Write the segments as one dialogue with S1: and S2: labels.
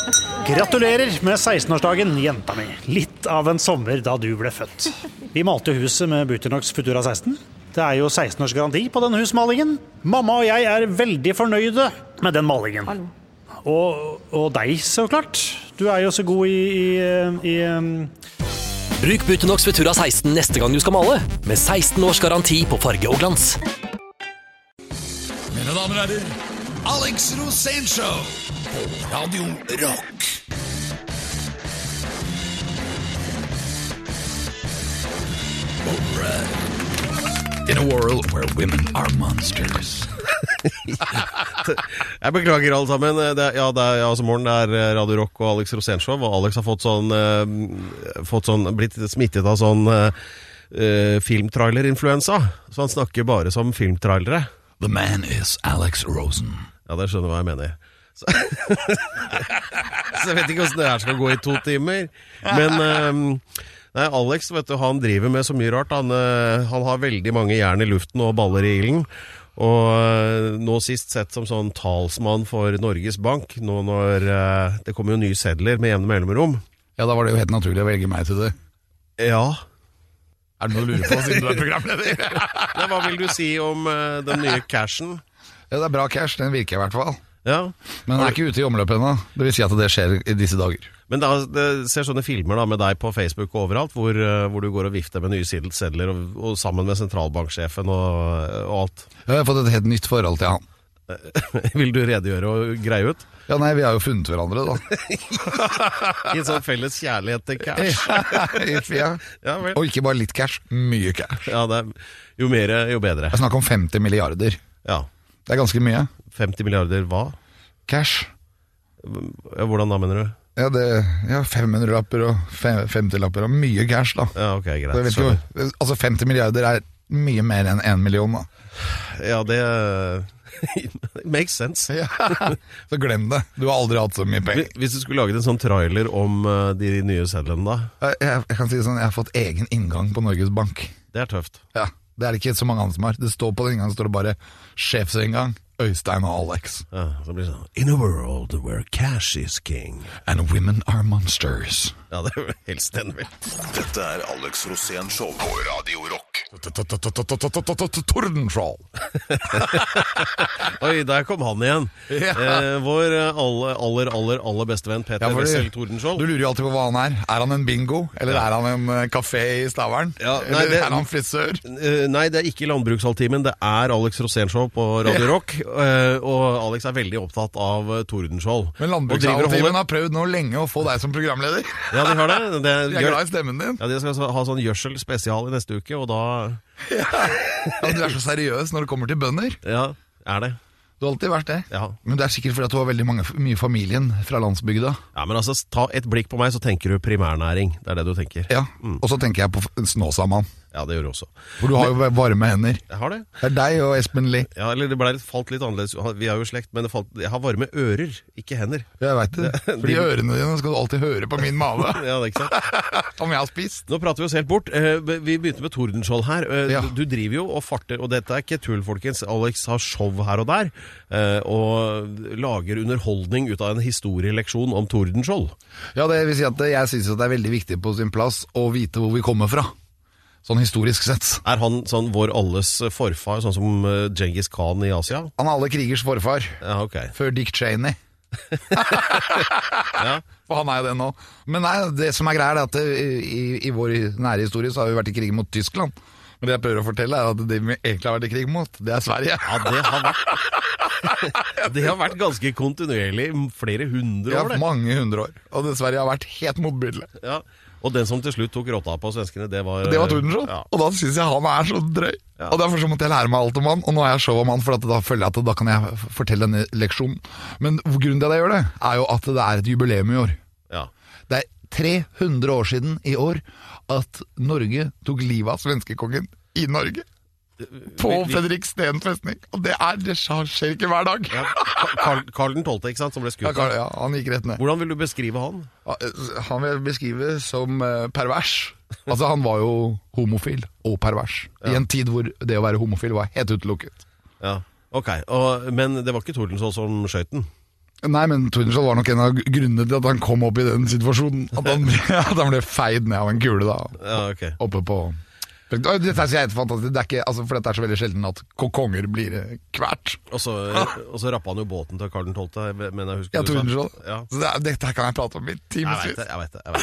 S1: Gratulerer med 16-årsdagen, jenta mi. Litt av en sommer da du ble født. Vi malte huset med Buttinox Futura 16. Det jo 16 års garanti på den husmalingen. Mamma og jeg veldig fornøyde med den malingen. Og deg, så klart. Du jo så god i
S2: Bruk Buttinox Futura 16 neste gang du skal male, med 16 års garanti på farge og glans.
S3: Mine damer og herrer, Alex Rosénshow på Radio Rock. Alright. In a world where women are monsters.
S4: Jeg beklager alle sammen. Det altså morgen, det Radio Rock og Alex Rosénshow, og Alex har blitt smittet av sånn filmtrailer-influensa, så han snakker bare som filmtrailere.
S3: The man is Alex Rosen.
S4: Ja, det skjønner hva jeg mener. Så jeg vet ikke hvordan det her skal gå i 2 timer. Men nei, Alex, vet du, han driver med så mye rart. Han har veldig mange jern i luften og baller i ilden. Og nå sist sett som sånn talsmann for Norges Bank, nå når det kommer jo nye sedler med jevne mellomrom.
S3: Ja, da var det jo helt naturlig å velge meg til det.
S4: Ja.
S3: Det noe du lurer på siden du programleder?
S4: Hva vil du si om den nye cashen?
S3: Ja, det bra cash, den virker i hvert fall.
S4: Ja.
S3: Men den ikke ute i omløpet ennå. Det vil si at det skjer i disse dager.
S4: Men det ser sånne filmer da, med deg på Facebook og overalt, hvor du går og vifter med nye sedler og sammen med sentralbanksjefen og alt.
S3: Jeg har fått et helt nytt forhold til han.
S4: Vil du redegjøre og greie ut?
S3: Ja, nei, vi har jo funnet hverandre da.
S4: I en sånn felles kjærlighet til cash.
S3: Ja,
S4: vel.
S3: Og ikke bare litt cash, mye cash.
S4: Ja, jo mer, jo bedre.
S3: Jeg snakker om 50 milliarder.
S4: Ja.
S3: Det ganske mye.
S4: 50 milliarder hva?
S3: Cash.
S4: Ja, hvordan da, mener du?
S3: Ja, 500-lapper og 50-lapper og mye cash da.
S4: Ja, ok, greit.
S3: Altså 50 milliarder mye mer enn 1 million da.
S4: Ja, det makes sense.
S3: Ja. Så glem det. Du har aldri hatt så mye penger.
S4: Hvis du skulle laget en sånn trailer om de nye sedlene da?
S3: Jeg kan si det sånn, jeg har fått egen inngang på Norges Bank.
S4: Det tøft.
S3: Ja, det det ikke så mange andre som har. Det står på den inngangen, står det bare sjefsinngang, Øystein og Alex.
S4: Ja, så blir det sånn In a world where cash is king
S3: And women are monsters.
S4: Ja, det helst den vel.
S5: Dette Alex Rosénshow på Radio Rock.
S3: Tordenskjold.
S4: Oi, der kom han igjen. Vår aller beste venn Peter Wessel Tordenskjold.
S3: Du lurer jo alltid på hva han er. Er han en bingo? Eller er han en kafé i Stavern?
S4: Ja,
S3: eller er han frisør?
S4: Nei, det ikke Landbrukshalvtimen. Det Alex Rosénshow på Radio Rock. Og Alex veldig opptatt av Tordenskjold.
S3: Men Landbrukshalvtimen har prøvd nå lenge å få deg som programleder.
S4: Ja, de har det.
S3: Jeg glad i stemmen din.
S4: Ja, de skal ha sånn gjørsel spesial i neste uke, og da...
S3: Ja, du så seriøs når det kommer til bønder.
S4: Ja, det.
S3: Du har alltid vært det.
S4: Ja.
S3: Men det sikkert fordi at du har veldig mye familien fra landsbygda.
S4: Ja, men altså, ta et blikk på meg, så tenker du primærnæring. Det det du tenker.
S3: Ja, og så tenker jeg på Snåsamann.
S4: Ja, det gjør du også.
S3: For du har jo varme hender.
S4: Jeg har det.
S3: Det deg og Espen Lie.
S4: Ja, eller det falt litt annerledes. Vi jo slekt, men jeg har varme ører, ikke hender.
S3: Jeg vet det. Fordi ørene dine skal du alltid høre på min mave.
S4: Ja, det ikke sant.
S3: Om jeg har spist.
S4: Nå prater vi oss helt bort. Vi begynte med Tordenskjold her. Du driver jo og farter, og dette ikke tull, folkens. Alex har show her og der, og lager underholdning ut av en historieleksjon om Tordenskjold.
S3: Ja, det vil si at jeg synes at det veldig viktig på sin plass å vite hvor vi kommer fra. Sånn historisk sett.
S4: Han sånn vår alles forfar, sånn som Genghis Khan i Asia?
S3: Han alle krigers forfar.
S4: Ja, ok.
S3: Før Dick Cheney. Ja. For han jo det nå. Men nei, det som greia at i vår nære historie så har vi vært i krig mot Tyskland. Men det jeg prøver å fortelle at det vi egentlig har vært i krig mot, det Sverige.
S4: Ja, det har vært ganske kontinuerlig flere hundre år.
S3: Ja, mange hundre år. Og det Sverige har vært helt motbydelig.
S4: Ja. Og den som til slutt tok rotta på svenskene, det var
S3: Tordenskjold. Ja. Og da synes jeg han så drøy. Ja. Og derfor så måtte jeg lære meg alt om han. Og nå har jeg show om han, for da føler jeg at da kan jeg fortelle denne leksjonen. Men grunnen til at jeg gjør det, jo at det et jubileum i år. Ja. Det 300 år siden i år at Norge tok livet av svenskekongen i Norge. På Fredriksten festning. Og det skjer ikke hver dag.
S4: Ja, Karl den 12., ikke sant, som ble skutt.
S3: Ja, han gikk rett ned.
S4: Hvordan vil du beskrive han?
S3: Han vil beskrive som pervers. Altså, han var jo homofil og pervers. I en tid hvor det å være homofil var helt utelukket.
S4: Ja, ok. Men det var ikke Tordenskjold som skjøt den?
S3: Nei, men Tordenskjold var nok en av grunnene til at han kom opp i den situasjonen. At han ble feid ned av en kule da.
S4: Ja, ok.
S3: Oppe på... Dette er helt fantastisk. Det er ikke, altså, for dette er så veldig sjelden at konger blir kvært.
S4: Og så rappet han jo båten til Karl den 12., men jeg husker
S3: Ja, Tordenskjold.
S4: Ja.
S3: Så dette kan jeg prate om i timesvis.
S4: Jeg vet det.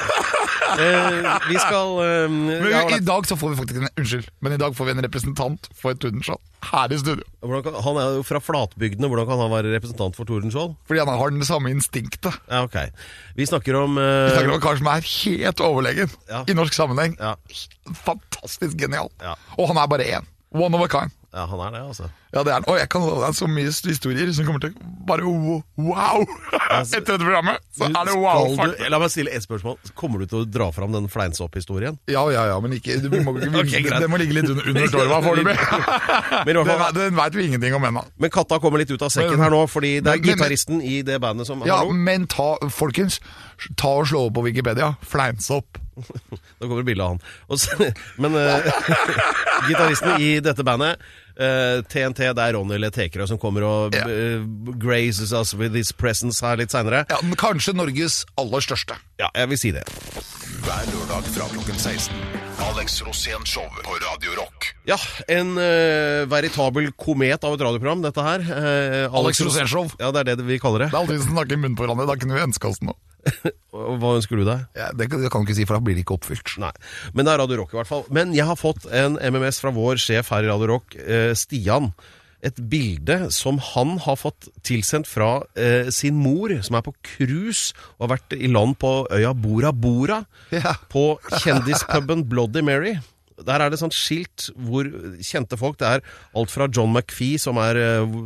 S4: Vi skal...
S3: Men i dag så får vi faktisk men i dag får vi en representant for Tordenskjold her i studio.
S4: Han er jo fra flatbygdene. Hvordan kan han være representant for Tordenskjold?
S3: Fordi han har det samme instinktet.
S4: Ja, ok. Vi snakker om
S3: en kar som er helt overlegen i norsk sammenheng.
S4: Ja.
S3: Fantastisk genial.
S4: Ja.
S3: Og han er bare én. One of a kind.
S4: Ja, han er det, altså.
S3: Ja, det er han. Og jeg kan love deg så mye historier som kommer til bare wow! Etter dette programmet, så er det wow.
S4: La meg stille et spørsmål. Kommer du til å dra fram den fleinsopp-historien?
S3: Ja, men ikke det må ligge litt under storma foreløpig. Den vet vi ingenting om ennå.
S4: Men katta kommer litt ut av sekken her nå, fordi det er gitaristen i det bandet som...
S3: Ja, men folkens, ta og slå opp på Wikipedia. Fleinsopp.
S4: Da kommer det bildet av han. Men gitaristen i dette bandet, TNT, det er Ronny Letekerø som kommer og graces us with his presence her litt senere.
S3: Ja, kanskje Norges aller største.
S4: Ja, jeg vil si det.
S5: Hver lørdag fra klokken 16. Alex Rosén Show på Radio Rock.
S4: Ja, en veritabel komet av et radioprogram, dette her.
S3: Alex Rosén Show.
S4: Ja, det er det vi kaller det.
S3: Det er alltid som snakker i munnen på hverandre, da kunne vi ønske oss noe.
S4: Hva ønsker du deg?
S3: Ja, det kan du ikke si, for da blir det ikke oppfylt.
S4: Nei, men det er Radio Rock i hvert fall. Men jeg har fått en MMS fra vår sjef her i Radio Rock, Stian. Et bilde som han har fått tilsendt fra sin mor, som er på cruise og har vært i land på øya Bora Bora, på kjendispuben Bloody Mary. Der er det sånt skilt hvor kjente folk, det er alt fra John McPhee, som er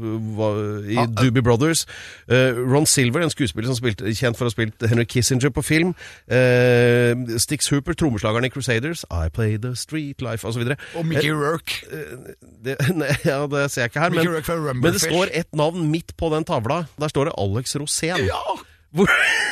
S4: i Doobie Brothers, Ron Silver, en skuespiller som kjent for å ha spilt Henry Kissinger på film, Stix Hooper, trommeslageren i Crusaders, I Play the Street Life, og så videre.
S3: Og Mickey Rourke.
S4: Det ser jeg ikke her, men det står et navn midt på den tavla. Der står det Alex Rosén. Ja! På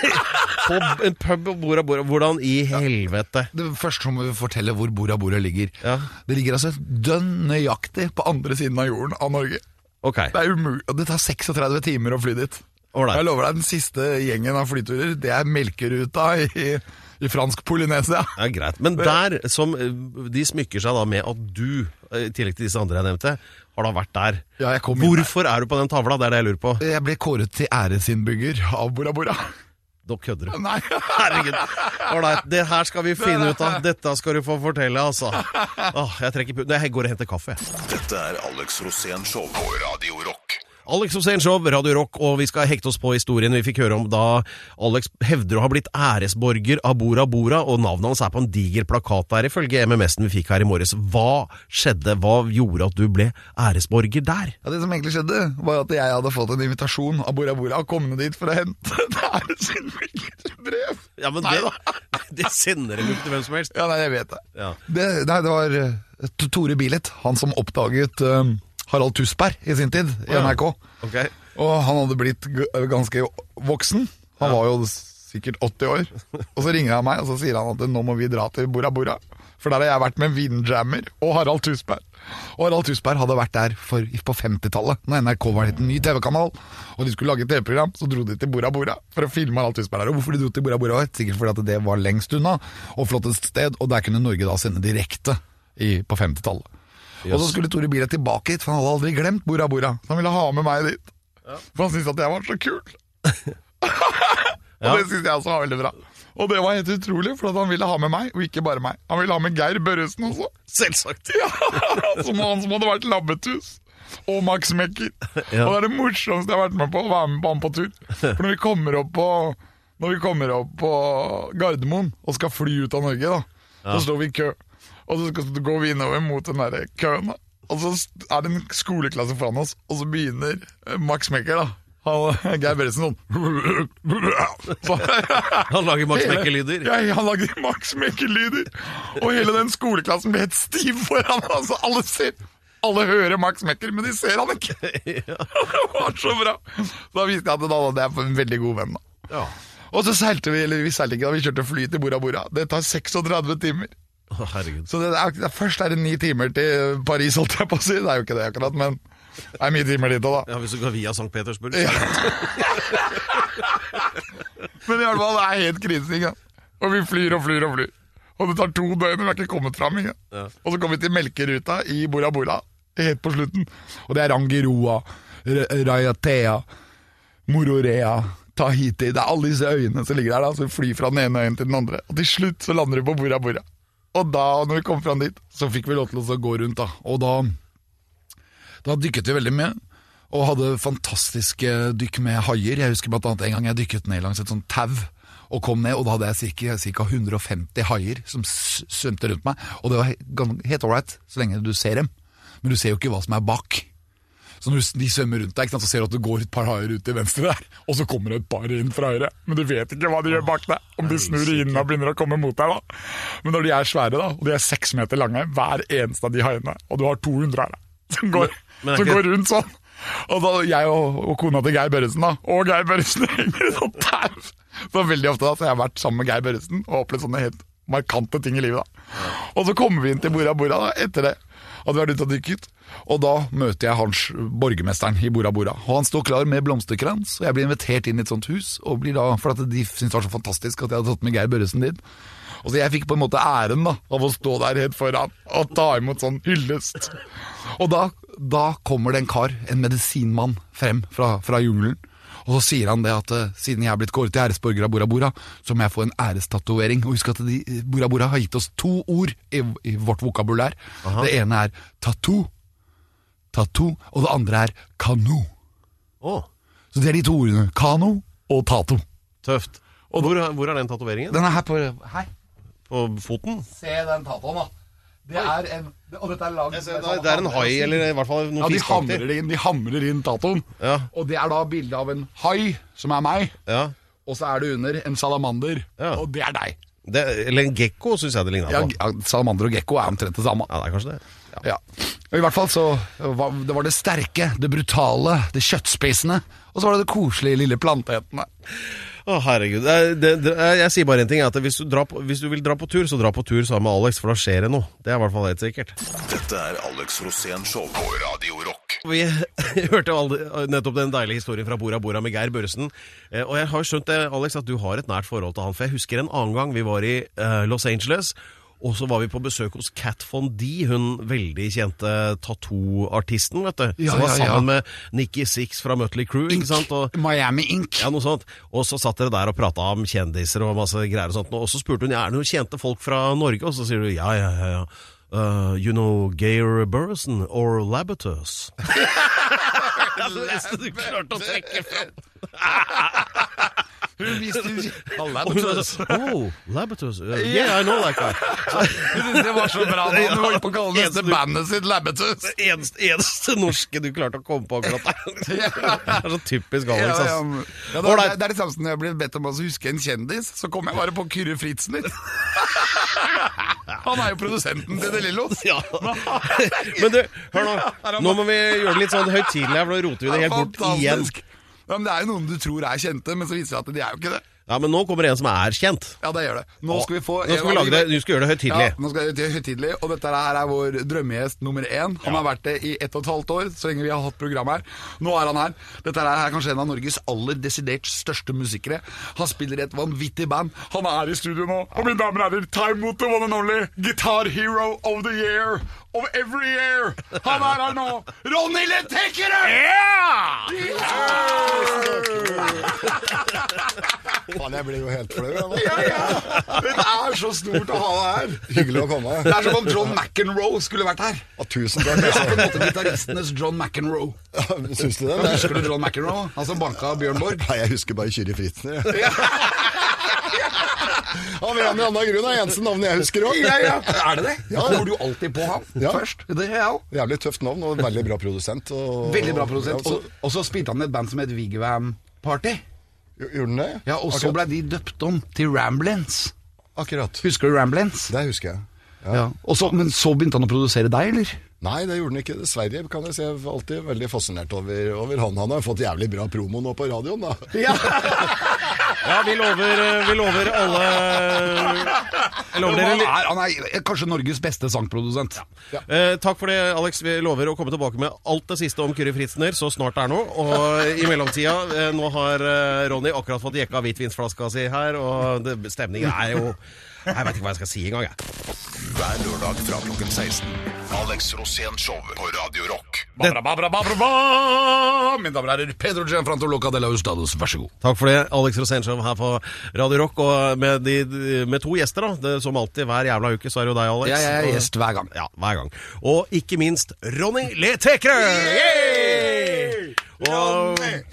S4: en pub på Bora Bora. Hvordan i helvete?
S3: Det første må vi fortelle hvor Bora Bora ligger. Ja. Det ligger altså dønn nøyaktig på andre siden av jorden av Norge.
S4: Okay.
S3: Det er umulig. Det tar 36 timer å fly dit. Jeg lover deg, den siste gjengen av flyturer, det er melkeruta i fransk Polynesia.
S4: Ja, greit. Men der som de smykker seg da med at du, i tillegg til disse andre jeg nevnte, har da vært der.
S3: Ja,
S4: hvorfor er du på den tavla? Det er det jeg lurer på.
S3: Jeg ble kåret til æresinnbygger av Bora Bora.
S4: Nå kødder du.
S3: Nei.
S4: Herregud. Alright, det her skal vi finne ut av. Dette skal du få fortelle, altså. Jeg trekker putt. Jeg går og henter kaffe.
S5: Dette er Alex Rosén Show på Radio Rock.
S4: Alex Rosén Show, Radio Rock, og vi skal hekte oss på historien vi fikk høre om da Alex hevder å ha blitt æresborger av Bora Bora, og navnet hans er på en diger plakat der, ifølge MMS-en vi fikk her i morges. Hva skjedde? Hva gjorde at du ble æresborger der?
S3: Ja, det som egentlig skjedde, var at jeg hadde fått en invitasjon av Bora Bora og kommet dit for å hente et æresbrev.
S4: Ja, men det sender dem ikke til hvem som helst.
S3: Ja, nei, jeg vet det.
S4: Ja.
S3: Det var Tore Bilet, han som oppdaget... Harald Tusberg i sin tid i NRK.
S4: Okay.
S3: Og han hadde blitt ganske voksen. Han var jo sikkert 80 år. Og så ringer han meg, og så sier han at nå må vi dra til Bora Bora. For der har jeg vært med Windjammer og Harald Tusberg. Og Harald Tusberg hadde vært der på 50-tallet, når NRK var en ny TV-kanal. Og de skulle lage et TV-program, så dro de til Bora Bora for å filme Harald Tusberg der. Og hvorfor de dro til Bora Bora? Sikkert fordi at det var lengst unna, og flottest sted. Og der kunne Norge da sende direkte på 50-tallet. Yes. Og så skulle Tore Bilet tilbake hit, for han hadde aldri glemt Bora Bora. Så han ville ha med meg dit. Ja. For han syntes at jeg var så kul. Og det synes jeg også var veldig bra. Og det var helt utrolig, for at han ville ha med meg, og ikke bare meg. Han ville ha med Geir Børresen også.
S4: Selvsagt.
S3: Ja, som han som hadde vært Labbetus. Og Max Mekker. Ja. Og det er det morsomste jeg har vært med på, å være med på han på tur. For når vi kommer opp på Gardermoen og skal fly ut av Norge da, så står vi i kø. Og så går vi innover mot den der køen, og så er det en skoleklasse foran oss, og så begynner Max Mekker da. Geir Børresen sånn.
S4: Han lager Max Mekker-lyder.
S3: Ja, han lager Max Mekker-lyder. Og hele den skoleklassen ble helt stiv foran. Altså, alle hører Max Mekker, men de ser han ikke. Det var så bra. Da visste jeg at det er en veldig god venn da. Ja. Og så seilte vi seilte ikke da, vi kjørte fly til Bora Bora. Det tar 36 timer.
S4: Herregud.
S3: Så først er det 9 timer til Paris, holdt jeg på å si. Det er jo ikke det akkurat, men Det er mye timer dit også, da.
S4: Ja, hvis du går via St. Petersburg.
S3: Men i hvert fall, det er helt krise, ikke? Og vi flyr og flyr og flyr. Og det tar 2 døgn, vi har ikke kommet fram, ikke? Ja. Og så kommer vi til melkeruta i Bora Bora, helt på slutten. Og det er Rangiroa, Raiatea, Mororea, Tahiti. Det er alle disse øyene som ligger der da, så vi flyr fra den ene øyen til den andre. Og til slutt så lander vi på Bora Bora. Og da, når vi kom fram dit, så fikk vi lov til å gå rundt da. Og da dykket vi veldig mye, og hadde fantastiske dykk med haier. Jeg husker blant annet en gang jeg dykket ned langs et sånt tau, og kom ned, og da hadde jeg cirka 150 haier som svømte rundt meg. Og det var helt alright, så lenge du ser dem. Men du ser jo ikke hva som er bak. Så når de svømmer rundt deg, så ser du at det går et par haier ut til venstre der, og så kommer det et par inn fra høyre. Men du vet ikke hva de gjør bak deg, om de snur inn og begynner å komme mot deg da. Men når de er svære da, og de er 6 meter lange, hver eneste av de haiene, og du har 200 her da, som går rundt sånn. Og da jeg og kona til Geir Børresen da, og Geir Børresen henger i sånn tau. Så veldig ofte da, så jeg har vært sammen med Geir Børresen og opplevd sånne helt markante ting i livet da. Og så kommer vi inn til Bora Bora da, etter det. Hadde vært ute og dykket, og da møter jeg hans borgermesteren i Bora Bora. Og han står klar med blomsterkrans, og jeg blir invitert inn i et sånt hus, og blir da, for at de syntes det var så fantastisk at jeg hadde tatt med Geir Børresen dit. Og så jeg fikk på en måte æren da, av å stå der helt foran, og ta imot sånn hyllest. Og da kommer det en kar, en medisinmann, frem fra jungelen. Og så sier han det at siden jeg er blitt kåret til æresborger av Bora Bora, så må jeg få en ærestatovering. Og husk at Bora Bora har gitt oss 2 ord i vårt vokabulær. Aha. Det ene er tattoo, og det andre er kano. Så det er de 2 ordene, kano og tato.
S4: Tøft. Og hvor er den tatoveringen?
S3: Den er her på
S4: foten?
S3: Se den tatoen da. Det er og dette er laget
S4: det er en hai, eller i hvert fall noen fiskaktig.
S3: De hamrer inn tatoen. Ja. Og det er da bildet av en hai, som er meg. Ja. Og så er det under en salamander, og det er deg.
S4: Eller en gekko, synes jeg det ligner på.
S3: Ja, salamander og gekko er omtrent det samme.
S4: Ja, det er kanskje det.
S3: Ja. Og i hvert fall så det var det sterke, det brutale, det kjøttspisende, og så var det det koselige lille plantehetene.
S4: Herregud, jeg sier bare en ting, at hvis du vil dra på tur, så dra på tur sammen med Alex, for da skjer det noe. Det er i hvert fall helt sikkert.
S5: Dette er Alex Rosén Show på Radio Rock.
S4: Vi hørte nettopp den deilige historien fra Bora Bora med Geir Børresen, og jeg har skjønt det, Alex, at du har et nært forhold til han, for jeg husker en annen gang vi var i Los Angeles, og så var vi på besøk hos Kat Von D, hun veldig kjente tattoo-artisten, vet du. Som var sammen med Nicky Six fra Mötley Crüe, ikke sant? Og,
S3: Miami Ink.
S4: Ja, noe sånt. Og så satt dere der og pratet om kjendiser og masse greier og sånt. Og så spurte hun, er det noen kjente folk fra Norge? Og så sier du, ja. You know, Geir Børresen or Labatus? Det eneste du klarte å trekke frem.
S3: Hun visste Labatus.
S4: Labatus. Yeah, I know that guy.
S3: Det var så bra da. Du holdt på å kalle det bandet sitt Labatus.
S4: Det eneste norske du klarte å komme på akkurat der. Det er så typisk Alex.
S3: Ja, det er det samme som jeg ble bedt om å huske en kjendis, så kom jeg bare på Kyrre Fritzen litt. Han er jo produsenten til det Lillos. Ja.
S4: Men du, hør nå. Nå må vi gjøre det litt sånn høytidelig, for da roter vi det helt bort igjen.
S3: Ja, men det er jo noen du tror er kjente, men så viser det at de er jo ikke det.
S4: Ja, men nå kommer en som er kjent.
S3: Ja, det gjør det. Nå skal vi
S4: lage det, du skal gjøre det høytidelig.
S3: Ja, nå skal vi gjøre det høytidelig, og dette her er vår drømmegjest nummer 1. Han har vært det i 1,5 år, så lenge vi har hatt program her. Nå er han her. Dette er kanskje en av Norges aller desidert største musikere. Han spiller i et vanvittig band. Han er i studio nå, og mine damer og herrer, ta imot the one and only Guitar Hero of the Year of every year. Han er her nå, Ronny Lettekere!
S6: Faen, jeg blir jo helt flau.
S3: Det er så stort å ha deg her.
S6: Hyggelig å komme.
S3: Det er som om John McEnroe skulle vært her.
S6: Tusen takk.
S3: Det er på en måte gitaristenes John McEnroe.
S6: Syns du det?
S3: Husker du John McEnroe? Han som banka Bjørn Borg?
S6: Nei, jeg husker bare Kyrre Fritzen. Av en eller annen grunn er Jensen navnet jeg husker også.
S3: Ja. Er det det? Ja, da var du alltid på ham først. Det er jeg også.
S6: Jævlig tøft navn og veldig bra produsent.
S3: Veldig bra produsent. Og så spilte han med et band som het Wigwam Party.
S6: Gjorde den det?
S3: Ja, og så ble de døpt om til Ramblins.
S6: Akkurat.
S3: Husker du Ramblins?
S6: Det husker jeg.
S3: Ja. Men så begynte han å produsere deg, eller?
S6: Nei, det gjorde han ikke. Sverige kan jeg si. Jeg var alltid veldig fascinert over han. Han har fått jævlig bra promo nå på radioen, da.
S3: Ja.
S4: Ja, vi lover alle. Jeg lover dere
S3: Han er kanskje Norges beste sangprodusent.
S4: takk for det, Alex. Vi lover å komme tilbake med alt det siste om Kyrre Fritzner så snart det er nå. Og i mellomtida, nå har Ronny akkurat fått jekka hvitvinsflaska si her, og stemningen er jo jeg vet ikke hva jeg skal si engang, jeg.
S5: Hver lørdag fra klokken 16. Alex Rosén Show på Radio Rock.
S3: Mine damer og herrer, Pedro Gianfranco Loca de la Ustados, vær så god.
S4: Takk for det, Alex Rosénshow her på Radio Rock. Og med to gjester, da. Som alltid, hver jævla uke, så er det jo deg, Alex.
S3: Jeg er gjest hver gang.
S4: Ja, hver gang. Og ikke minst Ronny Le Tekre! Og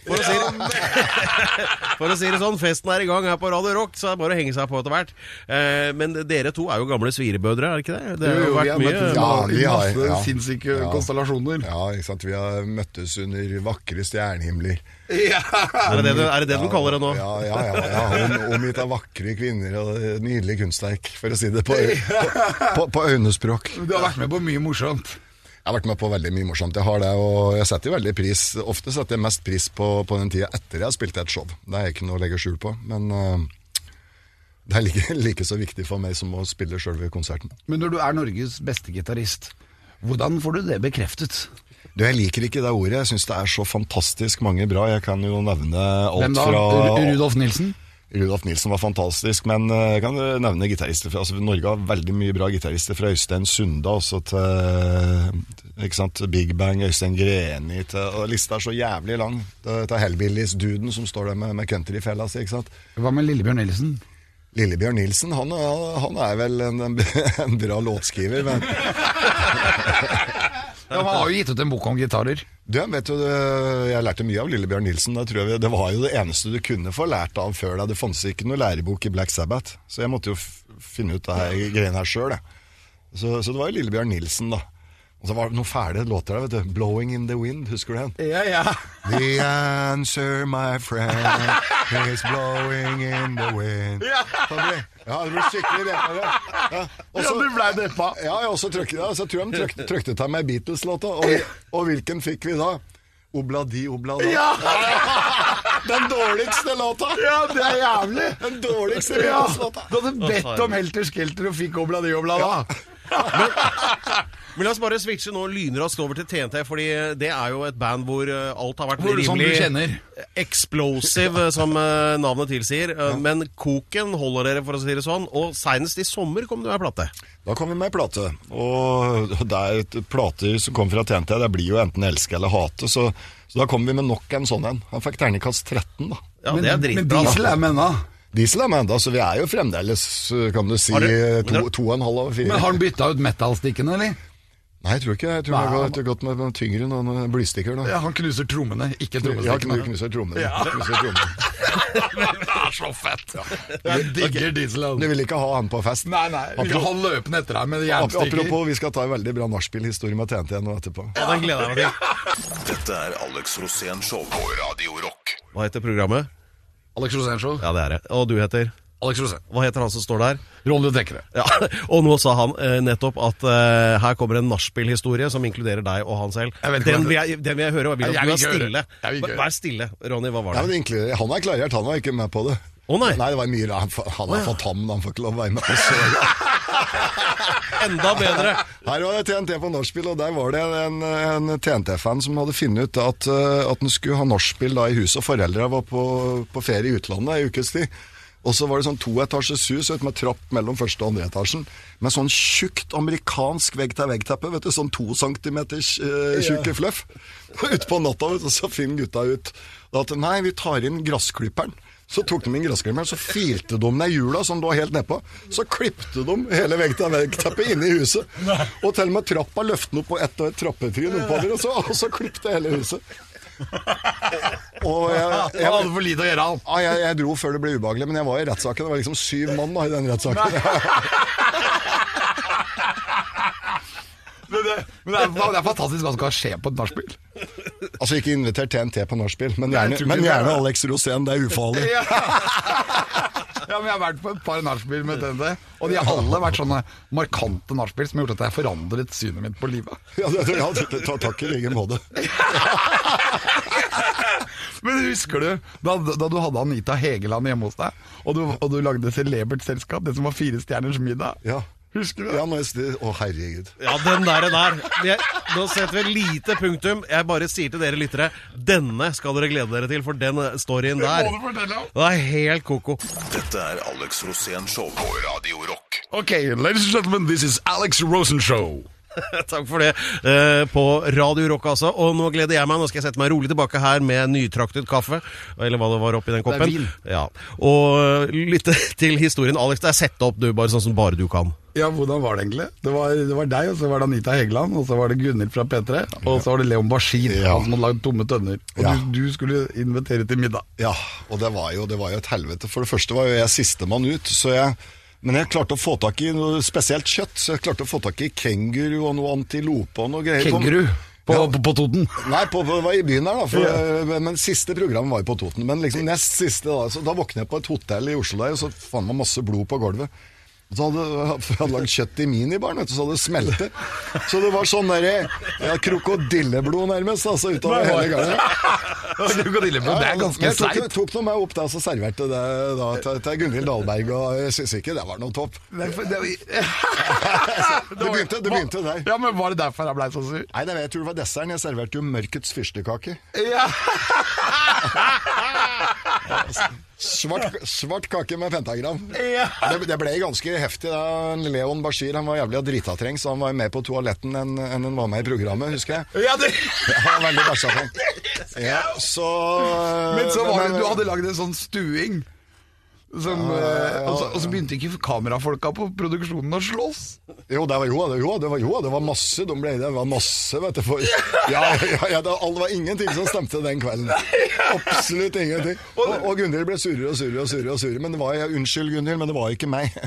S4: for å si det sånn, festen er i gang her på Radio Rock, så er det bare å henge seg på etter hvert. Men dere to er jo gamle svirebødre, er det ikke det? Det har jo vært mye
S3: masse sinnssyke konstellasjoner.
S6: Ja, ikke sant? Vi har møttes under vakre stjernehimler.
S4: Er det det de kaller det nå?
S6: Ja. Omgitt av vakre kvinner og nydelig kunstverk, for å si det på øynespråk.
S3: Du har vært med på mye morsomt.
S6: Jeg har vært med på veldig mye morsomt. Jeg har det, og jeg setter veldig pris. Ofte setter jeg mest pris på den tida etter jeg har spilt et show. Det er ikke noe å legge skjul på, men det er like så viktig for meg som å spille selve konserten.
S3: Men når du er Norges beste gitarist, hvordan får du det bekreftet?
S6: Jeg liker ikke det ordet. Jeg synes det er så fantastisk mange bra. Jeg kan jo nevne alt
S3: Hvem da?
S6: fra
S3: Rudolf Nilsen?
S6: Rudolf Nilsen var fantastisk, men jeg kan nevne gitarister. Norge har veldig mye bra gitarister, fra Øystein Sunde også til Big Bang, Øystein Greni, og lista er så jævlig lang. Det er Hellbillies-duden som står der med countryfella si, ikke sant?
S3: Hva med Lillebjørn Nilsen?
S6: Lillebjørn Nilsen, han er vel en bra låtskriver, men
S3: Ja, han har jo gitt ut en bok om gitarer.
S6: Vet du, jeg lærte mye av Lillebjørn Nilsen. Det var jo det eneste du kunne få lært av før deg. Det fanns ikke noe lærebok i Black Sabbath, så jeg måtte jo finne ut det her greiene her selv. Så det var jo Lillebjørn Nilsen da. Og så var det noen fæle låter der, vet du. Blowing in the Wind, husker du den?
S3: Ja.
S6: The answer, my friend, is blowing in the wind. Ja, det ble skikkelig det. Ja,
S3: du ble deppa.
S6: Ja, jeg også trykket det. Så jeg tror de trykte til meg Beatles-låta. Og hvilken fikk vi da? Obladi, oblada. Ja! Den dårligste låta. Ja, det er jævlig. Den dårligste Beatles-låta.
S3: Du hadde bedt om Helter Skelter og fikk obladi, oblada.
S4: Men la oss bare switche nå lynraskt over til TNT, fordi det er jo et band hvor alt har vært rimelig explosive, som navnet tilsier. Men koken holder dere, for å si det sånn. Og senest i sommer kom det med plate.
S6: Da kom vi med plate. Og det er et plater som kom fra TNT. Det blir jo enten elske eller hate. Så da kom vi med nok en sånn en. Han fikk terningkast 13 da.
S4: Ja, det er dritbra.
S3: Men Diesel er med ennå.
S6: Diesel er med enda, så vi er jo fremdeles, kan du si, 2,5 av 4.
S3: Men har han byttet ut metalstikkene, eller?
S6: Nei, jeg tror ikke. Jeg tror han har gått med tyngre noen blystikker da.
S3: Ja, han knuser trommene, ikke trommestikkene.
S6: Ja, knuser trommene.
S3: Det er så fett. Jeg digger Diesel.
S6: Du vil ikke ha han på fest?
S3: Nei. Han løper etter deg med jernstikker.
S6: Apropos, vi skal ta en veldig bra nachspiel-historie med TNT nå etterpå.
S4: Ja, den gleder jeg meg til.
S5: Dette er Alex Rosén Show på Radio Rock.
S4: Hva heter programmet?
S3: Alex Rosén Show.
S4: Ja, det er det. Og du heter?
S3: Alex Rosén.
S4: Hva heter han som står der?
S3: Ronny Tekre.
S4: Ja, og nå sa han nettopp at her kommer en nachspiel-historie som inkluderer deg og han selv. Den vil jeg høre, og jeg vil at du er stille. Vær stille. Ronny, hva var det?
S6: Ja, han er klarert, han var ikke med på det.
S4: Nei,
S6: det var mye, han er for tam, han får ikke lov å være med på så.
S4: Enda bedre.
S6: Her var det TNT på nachspiel, og der var det en TNT-fan som hadde funnet ut at han skulle ha nachspiel da i huset, og foreldre var på ferie i utlandet i ukes tid. Og så var det sånn 2-etasjes hus med trapp mellom første og andre etasjen, med sånn tjukt amerikansk vegg-til-vegg-teppe, vet du, sånn 2 centimeters tjukke fluff. Og ut på natta, vet du, så finner gutta ut at nei, vi tar inn grassklipperen. Så tok de inn grassklipperen, så filte de ned hjula som lå helt nedpå. Så klippte de hele vegg-til-vegg-teppet inne i huset. Og til og med trappa løften opp på ett og et trappetrinn oppover, og så klippte hele huset. Og jeg
S3: hadde for lite å gjøre han.
S6: Ja, jeg dro før det ble ubehagelig, men jeg var i rettssaken. Det var liksom 7 mann da, i den rettssaken.
S3: Men det er fantastisk hva som kan skje på et nachspiel.
S6: Altså ikke inviter TNT på nachspiel, men gjerne Alex Rosén, det er ufarlig.
S3: Ja, men jeg har vært på et par nachspiel med TNT, og de har alle vært sånne markante nachspiel som har gjort at jeg forandret synet mitt på livet.
S6: Ja, takk i like måte.
S3: Men husker du, da du hadde Anita Hegeland hjemme hos deg, og du lagde celebert selskap, det som var 4 stjerners middag?
S6: Ja.
S3: Husker du det?
S6: Ja, herregud.
S4: Ja, den der. Nå setter vi lite punktum. Jeg bare sier til dere lyttere, denne skal dere glede dere til, for den storyen der,
S3: Det må du fortelle om.
S4: det helt koko.
S5: Dette Alex Rosén Show på Radio Rock.
S3: Ok, ladies and gentlemen, this is Alex Rosen Show.
S4: Takk for det, på Radio Rock altså. Og nå gleder jeg meg, nå skal jeg sette meg rolig tilbake her med nytraktet kaffe, eller hva det var oppi den koppen.
S3: Det vin.
S4: Ja. Og lytte til historien. Alex, det sett opp du, bare sånn som bare du kan.
S3: Ja, hvordan var det egentlig? Det var deg, og så var det Anita Hegeland, og så var det Gunnhild fra P3, og så var det Leon Bashir, han som hadde laget tomme tønner. Og du skulle invitere til middag. Ja,
S6: og det var jo et helvete. For det første var jo jeg sistemann ut, men jeg klarte å få tak i noe spesielt kjøtt, så jeg klarte å få tak i kenguru og noe antilope og noe greier.
S3: Kenguru? På Toten?
S6: Nei, det var i byen her da, men siste programmet var jo på Toten. Men liksom nest siste da, så da våknet jeg på et hotell i Oslo der, og så fann man masse blod på gulvet. Så hadde lagd kjøtt i minibaren, så hadde det smeltet. Så det var sånn der krokodilleblod nærmest, altså, utover hele gangen.
S3: Krokodilleblod, det ganske seit.
S6: Jeg tok noe med opp der, så serverte det da, til Gunnhild Dahlberg, og jeg synes ikke det var noe topp. Det begynte der.
S3: Ja, men var det derfor jeg ble så sur?
S6: Nei, jeg tror det var desserten. Jeg serverte jo mørkets fyrstekake.
S3: Ja.
S6: Svart kake med pentagram. Det ble ganske heftig da. Leon Bashir, han var jævlig dritatreng, så han var med på toaletten enn han var med i programmet, husker jeg.
S3: Ja,
S6: han var veldig bæsjatreng. Ja,
S3: men så var det, du hadde laget en sånn stuing og så begynte ikke kamerafolka på produksjonen å slåss.
S6: Jo, det var masse. Det var masse, vet du. Det var ingenting som stemte den kvelden. Absolutt ingenting. Og Gunnhild ble surere og surere. Men det var unnskyld, Gunnhild, men det var ikke meg.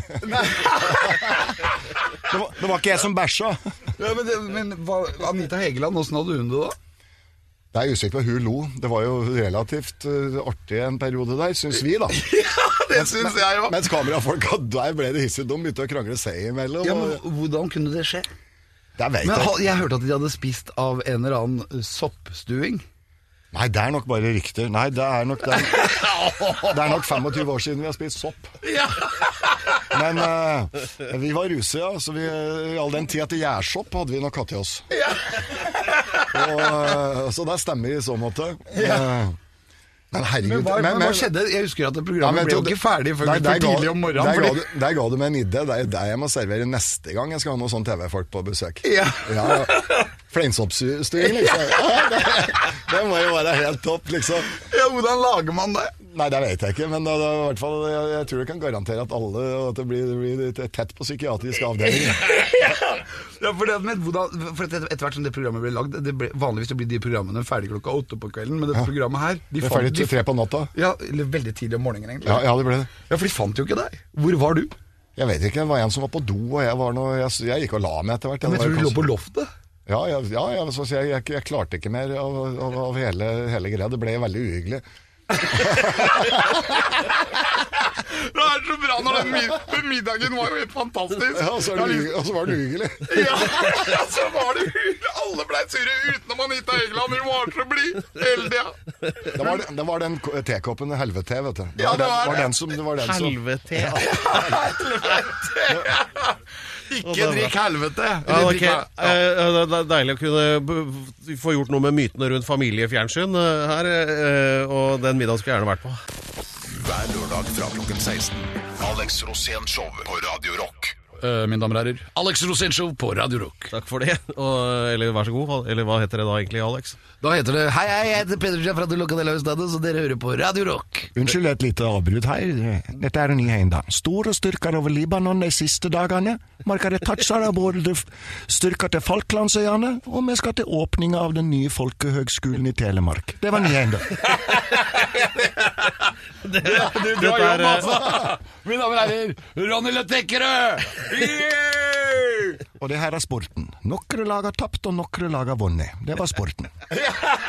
S6: Det var ikke jeg som bæsja.
S3: Ja, men Anita Hegeland, hvordan hadde hun det da?
S6: Det er usikkert hva hun lo. Det var jo relativt artig en periode der, synes vi da.
S3: Ja, det synes jeg jo.
S6: Mens kamerafolka, der ble det hissig. De begynte å krangle seg imellom.
S3: Ja, men hvordan kunne det skje?
S6: Det vet jeg.
S3: Jeg hørte at de hadde spist av en eller annen soppstuing.
S6: Nei, det er nok bare rykter. Nei, det er nok 25 år siden vi har spist sopp. Ja. Men vi var ruse, ja. Så i all den tid etter gjærsopp hadde vi nok hatt i oss. Ja. Så det stemmer i så måte. Ja. Men herregud.
S3: Men hva skjedde? Jeg husker at programmet ble jo ikke ferdig før tidlig om morgenen.
S6: Der ga du meg en idé. Det er det jeg må servere neste gang jeg skal ha noen sånn TV-folk på besøk. Ja. Fleinsoppstyring, liksom. Det må jo være helt topp, liksom.
S3: Ja, hvordan lager man det?
S6: Nei, det vet jeg ikke, men i hvert fall, jeg tror jeg kan garantere at det blir tett på psykiatrisk avdeling.
S3: Ja, for etter hvert som det programmet ble lagd, vanligvis blir de programmene ferdig 8:00 på kvelden, men dette programmet her
S6: det er ferdig til 3 på natta.
S3: Ja, eller veldig tidlig om morgenen egentlig.
S6: Ja, det ble det.
S3: Ja, for de fant jo ikke deg. Hvor var du?
S6: Jeg vet ikke, det var en som var på do, og jeg gikk og la meg etter hvert.
S3: Men jeg tror du lå på loftet?
S6: Ja, så jeg klarte ikke mer av hele greia. Det ble veldig uhyggelig.
S3: Det er så bra når den middagen var jo helt fantastisk.
S6: Ja, og så var det uhyggelig.
S3: Ja, så var det uhyggelig. Alle ble sure utenom Anita Hegeland. Hun var så blid. Heldig, ja.
S6: Det var den tekoppen helvete, vet du.
S4: Ja,
S6: det var den som
S4: helvete.
S3: Ikke drikk helvete.
S4: Ja, okay. Det er deilig å kunne få gjort noe med mytene rundt familiefjernsyn her, og den middagen skulle jeg gjerne vært på.
S5: Hver lørdag fra klokken 16. Alex Rosén Show på Radio Rock.
S3: Mine damer og herrer, Alex Rosén Show på Radio Rock.
S4: Takk for det, eller vær så god. Eller hva heter det da egentlig, Alex?
S3: Da heter det Hei, jeg heter Peder fra det lokale stedet, så dere hører på Radio Rock.
S6: Unnskyld et lite avbrudd her. Dette er nyheten. Store styrker over Libanon de siste dagene. Markerer Thatcher har både styrker til Falklandsøyene, og vi skal til åpning av den nye folkehøgskolen i Telemark. Det var nyheten.
S3: Du har jobb, altså! Mine damer og herrer, Ronny Løttekkerød!
S6: Og det her er sporten. Nokkere lag har tapt, og nokkere lag har vunnet. Det var sporten.
S3: Det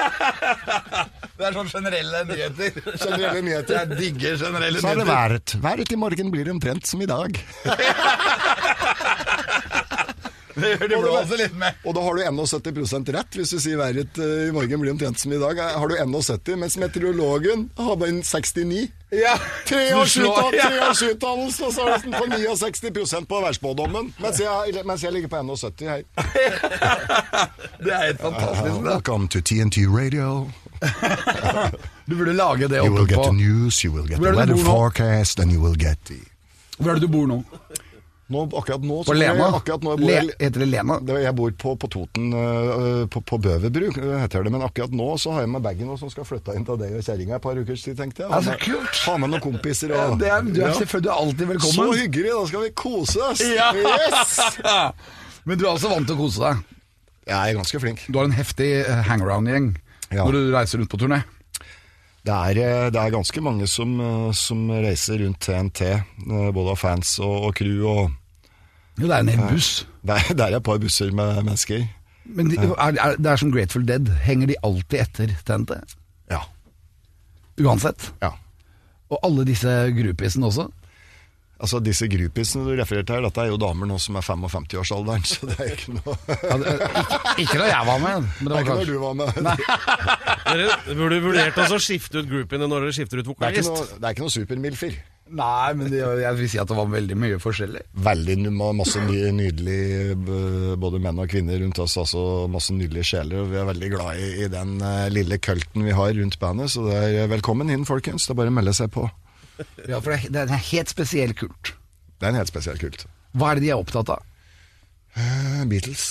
S3: er sånn generelle nyheter.
S6: Generelle nyheter.
S3: Jeg digger generelle nyheter.
S6: Så er det været. Været i morgen blir omtrent som i dag. Og da har du 71% rett hvis du sier været i morgen blir omtrent som i dag. Har du 71, mens meteorologen har bare 69. Ja. 3 års utdannelse, og så er det på 69% på værspådommen, mens jeg ligger på 71 her.
S3: Det er helt fantastisk.
S6: Welcome to TNT Radio.
S3: Du burde lage det
S6: You will
S3: oppe
S6: get the
S3: på.
S6: news, you will get the weather forecast, and you will get the...
S3: Hvor er det du bor nå?
S6: Akkurat nå
S3: På Lena?
S6: heter
S3: det Lena?
S6: Jeg bor på Toten, på Bøverbru, heter det. Men akkurat nå så har jeg med bagen som skal flytte inn til deg og kjæringa et par ukers tid, tenkte jeg.
S3: Altså, kult!
S6: Ha med noen kompiser.
S3: Ja, du er selvfølgelig alltid velkommen.
S6: Så hyggelig, da skal vi kose oss!
S3: Ja.
S6: Yes!
S3: Men du er altså vant til å kose deg.
S6: Jeg er ganske flink.
S3: Du har en heftig hangaround-gjeng når du reiser rundt på turné.
S6: Det er ganske mange som reiser rundt TNT, både av fans og crew.
S3: Jo, det er en hel buss.
S6: Det er et par busser med mennesker.
S3: Men det er som Grateful Dead. Henger de alltid etter TNT?
S6: Ja.
S3: Uansett?
S6: Ja.
S3: Og alle disse groupiesene også?
S6: Altså disse groupiesene du refererer til her, dette er jo damer nå som er 55-årsalderen, så det er ikke noe...
S3: Ikke da jeg var med. Men
S6: det er ikke når du var med.
S4: Dere burde vurdert å skifte ut groupiene når dere skifter ut vokalist.
S6: Det er ikke noe supermilfer.
S3: Nei, men jeg vil si at det var veldig mye forskjellig.
S6: Veldig masse nydelig, både menn og kvinner rundt oss, altså masse nydelige sjeler, og vi er veldig glad i den lille kulten vi har rundt bandet, så det er velkommen inn, folkens. Det er bare å melde seg på.
S3: Ja, for det er en helt spesiell kult.
S6: Det er en helt spesiell kult.
S3: Hva er det de er opptatt av?
S6: Beatles.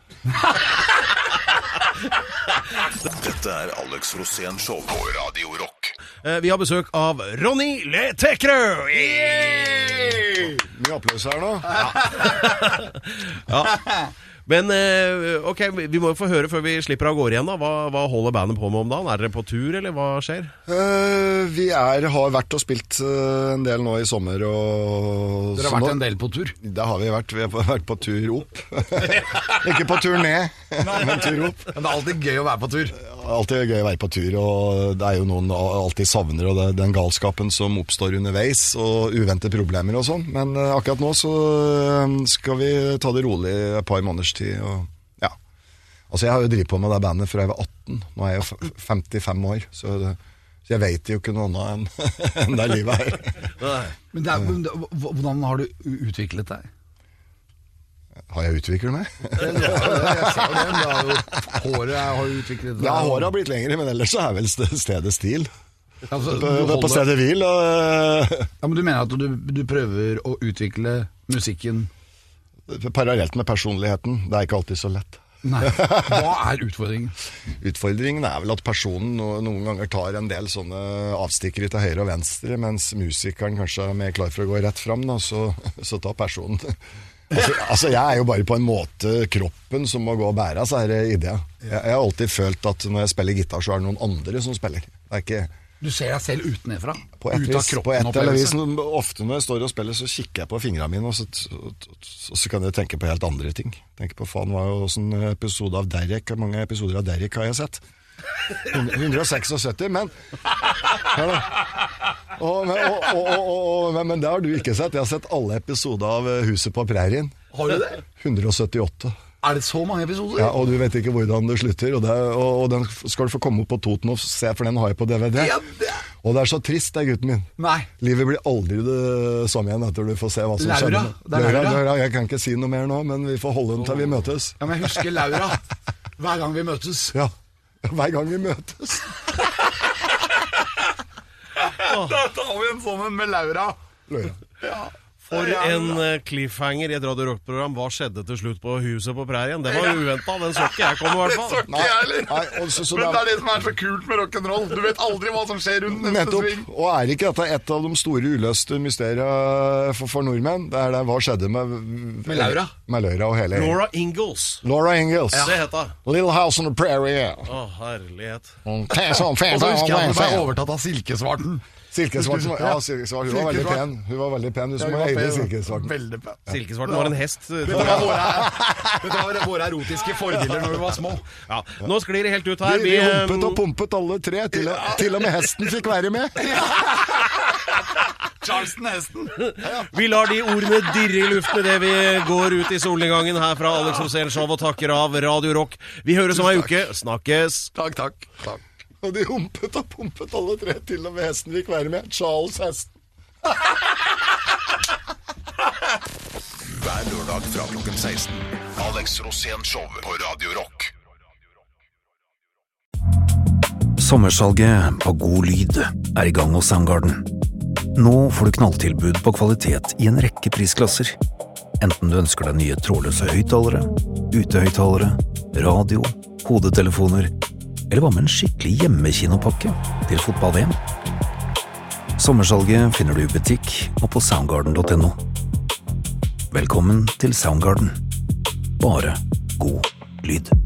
S5: Dette er Alex Rosén Show på Radio Rock.
S4: Vi har besøk av Ronny Le Tekrø.
S6: Mye applaus her nå.
S4: Ja. Men ok, vi må jo få høre før vi slipper av gårde igjen da. Hva holder bandet på med om dagen? Er dere på tur, eller hva skjer?
S6: Vi har vært og spilt en del nå i sommer. Og
S3: dere har vært en del på tur?
S6: Det har vi vært. Vi har vært på tur opp. Ikke på tur ned, men tur opp.
S3: Men det er alltid gøy å være på tur.
S6: Alltid gøy å være på tur, og det er jo noen alltid savner, og den galskapen som oppstår underveis, og uventede problemer og sånn. Men akkurat nå så skal vi ta det rolig et par måneders tid, og ja. Altså jeg har jo drivet på med det bandet fra jeg var 18, nå er jeg jo 55 år, så jeg vet jo ikke noe annet enn det livet her.
S3: Men hvordan har du utviklet deg?
S6: Har jeg utviklet meg?
S3: Jeg ser det, håret har utviklet deg.
S6: Ja, håret har blitt lengre, men ellers så er vel stedet stil.
S3: Altså,
S6: på stedet hvil.
S3: Ja, men du mener at du prøver å utvikle musikken?
S6: Parallelt med personligheten. Det er ikke alltid så lett.
S3: Nei. Hva er utfordringen?
S6: Utfordringen er vel at personen noen ganger tar en del sånne avstikkere til høyre og venstre, mens musikeren kanskje er mer klar for å gå rett fram, da, så tar personen... Altså jeg er jo bare på en måte kroppen som må gå og bære, så er det ideen. Jeg har alltid følt at når jeg spiller gitar, så er det noen andre som spiller. Det er ikke...
S3: Du ser deg selv utenfra?
S6: På et eller vis. Ofte når jeg står og spiller, så kikker jeg på fingrene mine, og så kan jeg tenke på helt andre ting. Tenker på, faen, hva er jo sånn episode av Derek? Hvor mange episoder av Derek har jeg sett? 176, men men det har du ikke sett. Jeg har sett alle episoder av Huset på Prærien.
S3: Har du det?
S6: 178.
S3: Er det så mange episoder?
S6: Ja, og du vet ikke hvordan det slutter. Og den skal du få komme opp på Toten og se, for den har jeg på DVD.
S3: Ja,
S6: og det er så trist, det, gutten min.
S3: Nei.
S6: Livet blir aldri det samme igjen etter du får se hva som skjer. Laura. Jeg kan ikke si noe mer nå, men vi får holde den til vi møtes.
S3: Ja, men jeg husker Laura. Hver gang vi møtes.
S6: Ja. Hver gang vi møtes.
S3: Da tar vi en sånn med Laura.
S6: Ja.
S4: For en cliffhanger i et Radio Rock-program. Hva skjedde til slutt på Huset på Prærien? Det var uventet, den så ikke jeg komme i hvert fall.
S3: Men det er det som er så kult med rock'n'roll. Du vet aldri hva som skjer rundt neste sving.
S6: Og er ikke dette et av de store uløste mysterier for nordmenn? Det er det, hva skjedde med
S3: Laura?
S6: Med Laura og hele...
S4: Laura Ingalls.
S6: Laura Ingalls.
S4: Ja. Det heter
S6: Little House on the Prairie.
S4: Herlighet.
S3: Og så husker jeg at du ble overtatt av Silkesvarten.
S6: Silkesvarten, ja, Silkesvarten. Hun var veldig pen. Hun var veldig pen. Du som var eide Silkesvarten.
S3: Veldig pen.
S4: Silkesvarten var en hest.
S3: Dette var våre erotiske fordeler når vi var små.
S4: Ja, nå sklir det helt ut her.
S6: Vi humpet og pumpet alle tre, til og med hesten fikk være med.
S3: Charleston Heston.
S4: Vi lar de ordene dirre i luften I det vi går ut I solnedgangen her fra Alex Rosén Show og takker av Radio Rock. Vi høres om en uke. Snakkes.
S3: Takk.
S6: Og de humpet og pumpet alle tre til og med hesten fikk være med. Charles Heston.
S5: Hver lørdag fra klokken 16. Alex Rosén Show på Radio Rock.
S7: Sommersalget på God Lyd I gang hos Soundgarden. Nå får du knalltilbud på kvalitet I en rekke prisklasser. Enten du ønsker deg nye trådløse høyttalere, utehøyttalere, radio, hodetelefoner, eller hva med en skikkelig hjemmekinopakke til fotball-VM. Sommersalget finner du I butikk og på soundgarden.no. Velkommen til Soundgarden. Bare god lyd.